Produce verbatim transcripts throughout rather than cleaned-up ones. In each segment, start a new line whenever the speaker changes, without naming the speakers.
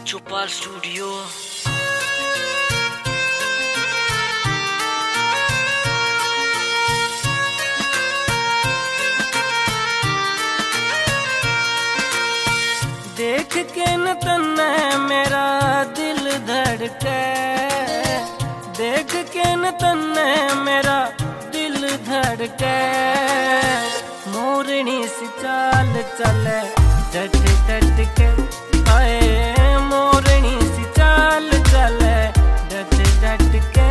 चौपाल studio.
देख के न तन्ने मेरा दिल धड़के, देख के न तन्ने मेरा दिल धड़के। मोरनी सी चाल चले डट डट के, आए मोरनी सी चाल चले डट डट के।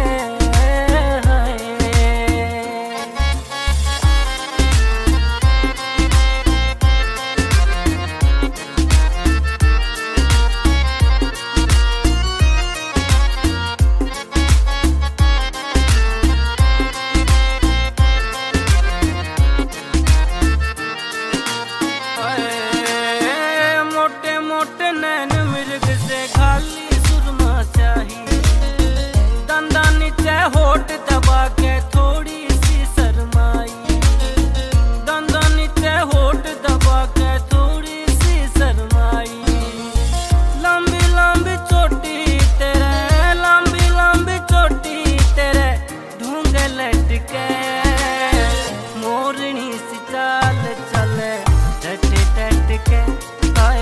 नैन मिर्ग से खाली सुरमा चाहिए, दंदा नीचे होठ दबा के थोड़ी सी शर्माई, दंदा नीचे होठ दबा के थोड़ी सी शर्माई। लंबी लंबी चोटी तेरे, लंबी लंबी चोटी तेरे ढूंढे लटके। मोरनी सी चाल चले डट डट के, आए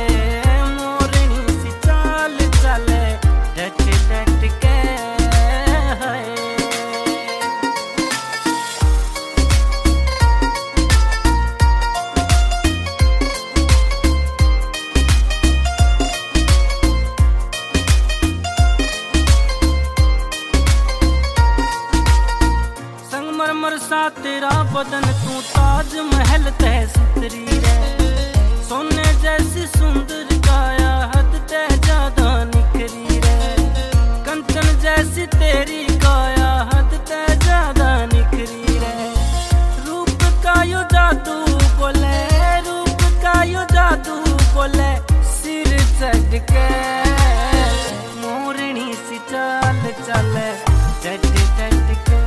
संगमरमर सा तेरा बदन तू ताज महल तह सुतरी रे। सोने जैसी सुंदर काया हद ते ज्यादा निखरी रे। कंचन जैसी तेरी काया हद ते ज्यादा निखरी रे। रूप का यो जादू बोले, रूप का यो जादू बोले सिर चढ़ के। मोरनी सी चाल चले डट डट के,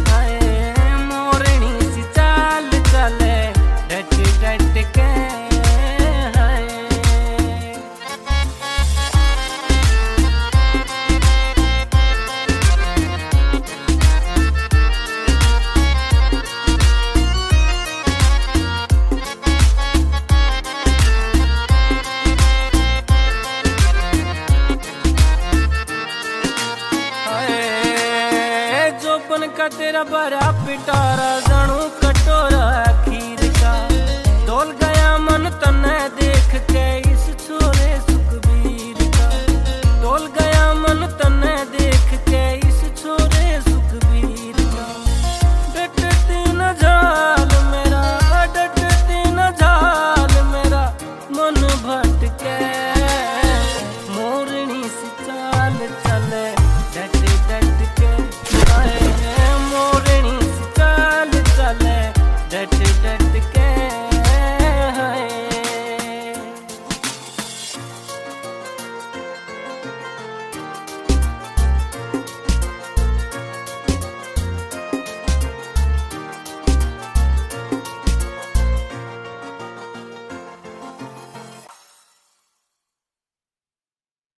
मोरनी सी चाल चले डट डट के। जोबन का तेरा बड़ा पिटारा जणू कटोरा खीर का। डोल गया मन तन्ने देख के इस छोरे सुखबीर का। डोल गया मन तन्ने देख के इस छोरे सुखबीर का। डटती न झाल मेरा, डटती न झाल मेरा मन भटके। मोरनी सी चाल चले